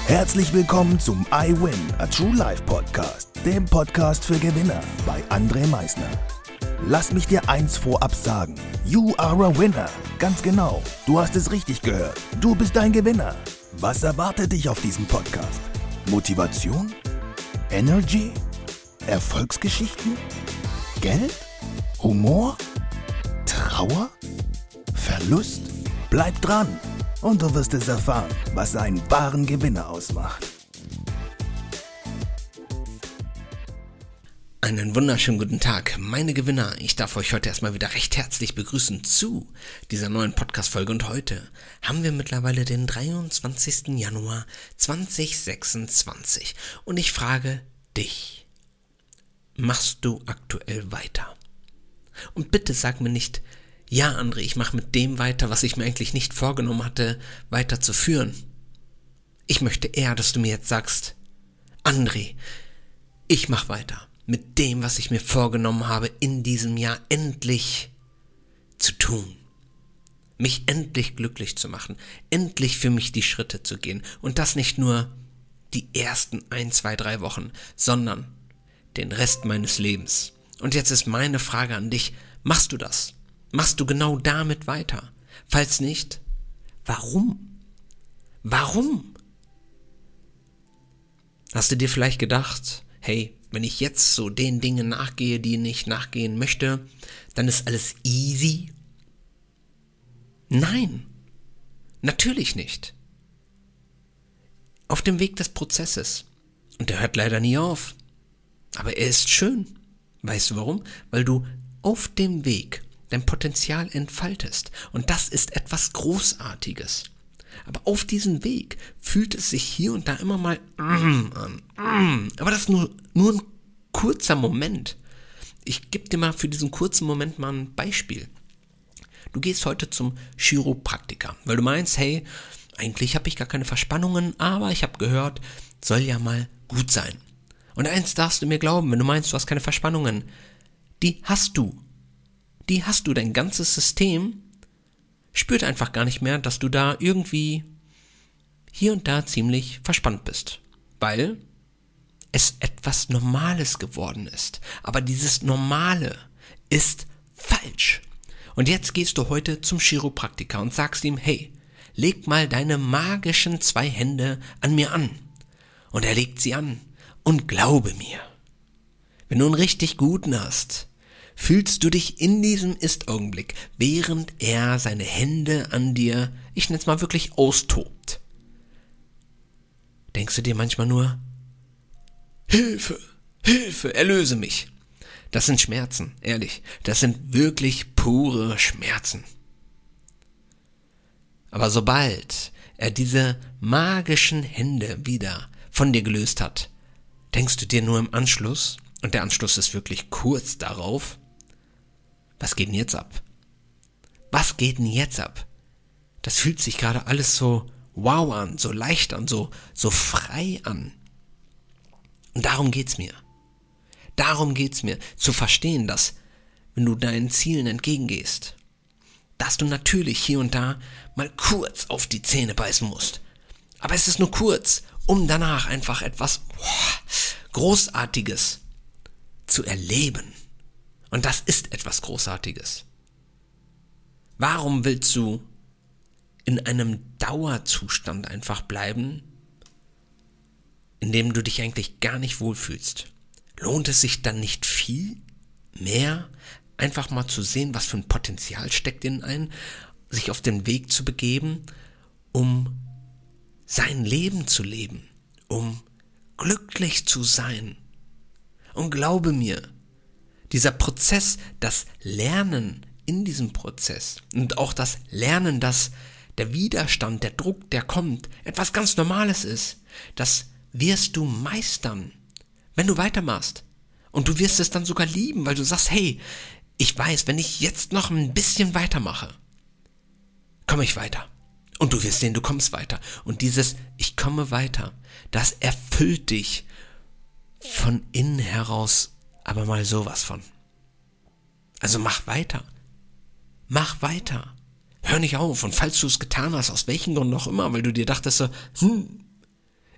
Herzlich willkommen zum I Win, a True Life Podcast, dem Podcast für Gewinner bei André Meisner. Lass mich dir eins vorab sagen, you are a winner. Ganz genau, du hast es richtig gehört, du bist ein Gewinner. Was erwartet dich auf diesem Podcast? Motivation? Energy? Erfolgsgeschichten? Geld? Humor? Trauer? Verlust? Bleib dran und du wirst es erfahren, was einen wahren Gewinner ausmacht. Einen wunderschönen guten Tag, meine Gewinner. Ich darf euch heute erstmal wieder recht herzlich begrüßen zu dieser neuen Podcast-Folge. Und heute haben wir mittlerweile den 23. Januar 2026. Und ich frage dich, machst du aktuell weiter? Und bitte sag mir nicht, ja André, ich mache mit dem weiter, was ich mir eigentlich nicht vorgenommen hatte, weiterzuführen. Ich möchte eher, dass du mir jetzt sagst, André, ich mache weiter mit dem, was ich mir vorgenommen habe, in diesem Jahr endlich zu tun. Mich endlich glücklich zu machen, endlich für mich die Schritte zu gehen. Und das nicht nur die ersten 1, 2, 3 Wochen, sondern den Rest meines Lebens. Und jetzt ist meine Frage an dich, machst du das? Machst du genau damit weiter? Falls nicht, warum? Warum? Hast du dir vielleicht gedacht, hey, wenn ich jetzt so den Dingen nachgehe, die ich nachgehen möchte, dann ist alles easy? Nein, natürlich nicht. Auf dem Weg des Prozesses. Und der hört leider nie auf. Aber er ist schön. Weißt du warum? Weil du auf dem Weg dein Potenzial entfaltest. Und das ist etwas Großartiges. Aber auf diesem Weg fühlt es sich hier und da immer mal an. Aber das ist nur ein kurzer Moment. Ich gebe dir mal für diesen kurzen Moment mal ein Beispiel. Du gehst heute zum Chiropraktiker, weil du meinst, hey, eigentlich habe ich gar keine Verspannungen, aber ich habe gehört, soll ja mal gut sein. Und eins darfst du mir glauben, wenn du meinst, du hast keine Verspannungen, die hast du. Die hast du, dein ganzes System spürt einfach gar nicht mehr, dass du da irgendwie hier und da ziemlich verspannt bist, weil es etwas Normales geworden ist. Aber dieses Normale ist falsch. Und jetzt gehst du heute zum Chiropraktiker und sagst ihm, hey, leg mal deine magischen 2 Hände an mir an. Und er legt sie an. Und glaube mir, wenn du einen richtig guten hast, fühlst du dich in diesem Ist-Augenblick, während er seine Hände an dir, ich nenne es mal wirklich, austobt. Denkst du dir manchmal nur, Hilfe, Hilfe, erlöse mich. Das sind Schmerzen, ehrlich, das sind wirklich pure Schmerzen. Aber sobald er diese magischen Hände wieder von dir gelöst hat, denkst du dir nur im Anschluss, und der Anschluss ist wirklich kurz darauf, was geht denn jetzt ab? Was geht denn jetzt ab? Das fühlt sich gerade alles so wow an, so leicht an, so frei an. Und darum geht's mir. Darum geht's mir, zu verstehen, dass, wenn du deinen Zielen entgegengehst, dass du natürlich hier und da mal kurz auf die Zähne beißen musst. Aber es ist nur kurz, um danach einfach etwas Großartiges zu erleben. Und das ist etwas Großartiges. Warum willst du in einem Dauerzustand einfach bleiben, in dem du dich eigentlich gar nicht wohlfühlst? Lohnt es sich dann nicht viel mehr, einfach mal zu sehen, was für ein Potenzial steckt in einem, sich auf den Weg zu begeben, um sein Leben zu leben, um glücklich zu sein? Und glaube mir, dieser Prozess, das Lernen in diesem Prozess und auch das Lernen, dass der Widerstand, der Druck, der kommt, etwas ganz Normales ist, das wirst du meistern, wenn du weitermachst. Und du wirst es dann sogar lieben, weil du sagst, hey, ich weiß, wenn ich jetzt noch ein bisschen weitermache, komme ich weiter. Und du wirst sehen, du kommst weiter. Und dieses Ich komme weiter, das erfüllt dich von innen heraus aber mal sowas von. Also mach weiter. Mach weiter. Hör nicht auf. Und falls du es getan hast, aus welchen Gründen auch immer, weil du dir dachtest so,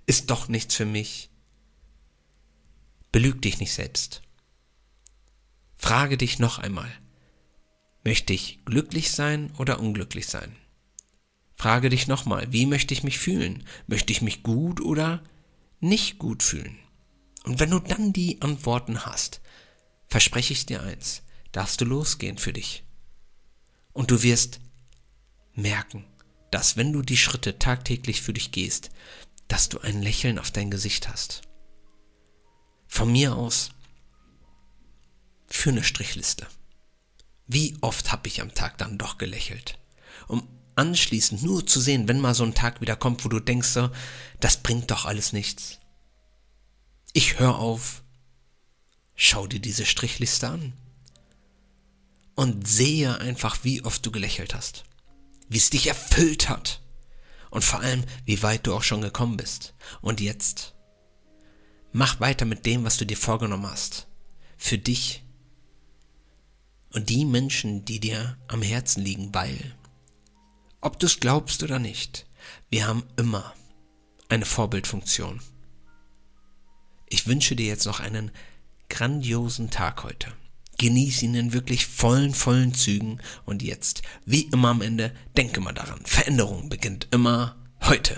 ist doch nichts für mich. Belüg dich nicht selbst. Frage dich noch einmal, möchte ich glücklich sein oder unglücklich sein? Frage dich nochmal, wie möchte ich mich fühlen? Möchte ich mich gut oder nicht gut fühlen? Und wenn du dann die Antworten hast, verspreche ich dir eins, darfst du losgehen für dich. Und du wirst merken, dass wenn du die Schritte tagtäglich für dich gehst, dass du ein Lächeln auf dein Gesicht hast. Von mir aus, für eine Strichliste. Wie oft habe ich am Tag dann doch gelächelt? Um anschließend nur zu sehen, wenn mal so ein Tag wieder kommt, wo du denkst, so, das bringt doch alles nichts. Ich höre auf, schau dir diese Strichliste an und sehe einfach, wie oft du gelächelt hast, wie es dich erfüllt hat und vor allem, wie weit du auch schon gekommen bist. Und jetzt, mach weiter mit dem, was du dir vorgenommen hast, für dich und die Menschen, die dir am Herzen liegen, weil, ob du es glaubst oder nicht, wir haben immer eine Vorbildfunktion. Ich wünsche dir jetzt noch einen grandiosen Tag heute. Genieß ihn in wirklich vollen Zügen und jetzt, wie immer am Ende, denke mal daran, Veränderung beginnt immer heute.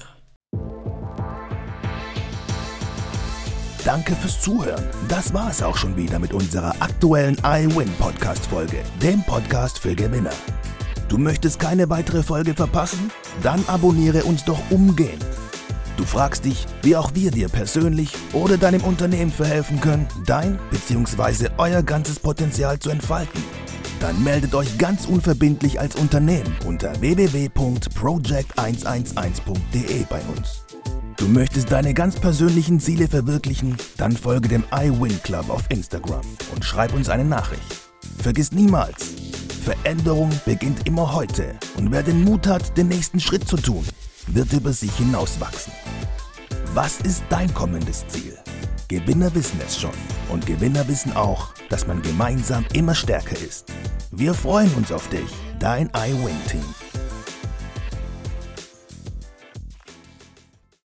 Danke fürs Zuhören. Das war es auch schon wieder mit unserer aktuellen iWin-Podcast-Folge, dem Podcast für Gewinner. Du möchtest keine weitere Folge verpassen? Dann abonniere uns doch umgehend. Du fragst dich, wie auch wir dir persönlich oder deinem Unternehmen verhelfen können, dein bzw. euer ganzes Potenzial zu entfalten. Dann meldet euch ganz unverbindlich als Unternehmen unter www.project111.de bei uns. Du möchtest deine ganz persönlichen Ziele verwirklichen? Dann folge dem iWin Club auf Instagram und schreib uns eine Nachricht. Vergiss niemals, Veränderung beginnt immer heute und wer den Mut hat, den nächsten Schritt zu tun, wird über sich hinauswachsen. Was ist dein kommendes Ziel? Gewinner wissen es schon und Gewinner wissen auch, dass man gemeinsam immer stärker ist. Wir freuen uns auf dich, dein iWin-Team.